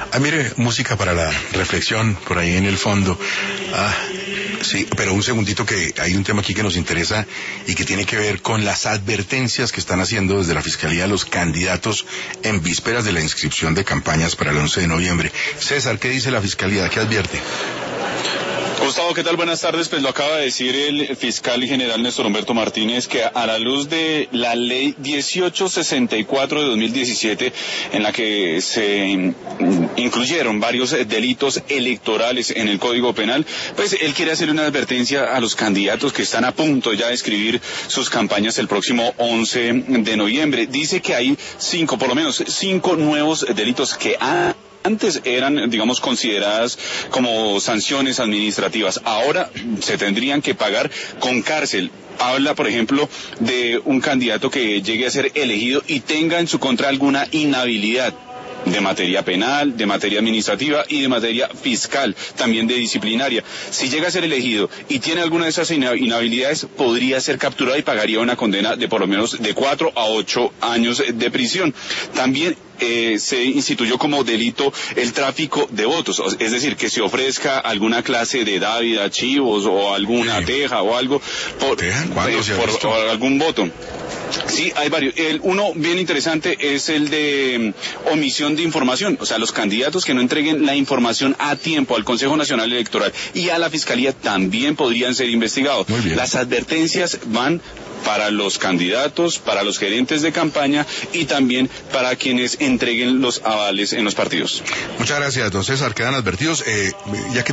Ah, mire, música para la reflexión por ahí en el fondo. Ah, sí, pero un segundito, que hay un tema aquí que nos interesa y que tiene que ver con las advertencias que están haciendo desde la Fiscalía a los candidatos en vísperas de la inscripción de campañas para el 11 de noviembre. César, ¿qué dice la Fiscalía? ¿Qué advierte? Gustavo, ¿qué tal? Buenas tardes. Pues lo acaba de decir el fiscal general Néstor Humberto Martínez, que a la luz de la ley 1864 de 2017, en la que se incluyeron varios delitos electorales en el Código Penal, pues él quiere hacer una advertencia a los candidatos que están a punto ya de escribir sus campañas el próximo 11 de noviembre. Dice que hay por lo menos cinco nuevos delitos que antes eran, digamos, consideradas como sanciones administrativas. Ahora se tendrían que pagar con cárcel. Habla, por ejemplo, de un candidato que llegue a ser elegido y tenga en su contra alguna inhabilidad de materia penal, de materia administrativa y de materia fiscal, también de disciplinaria. Si llega a ser elegido y tiene alguna de esas inhabilidades, podría ser capturado y pagaría una condena de por lo menos de 4 a 8 años de prisión. También se instituyó como delito el tráfico de votos, es decir, que se ofrezca alguna clase de dávid, chivos o alguna teja o algo por algún voto. Sí, hay varios. Uno bien interesante es el de omisión de información, o sea, los candidatos que no entreguen la información a tiempo al Consejo Nacional Electoral y a la Fiscalía también podrían ser investigados. Las advertencias van para los candidatos, para los gerentes de campaña y también para quienes entreguen los avales en los partidos. Muchas gracias, don César. Quedan advertidos. Ya que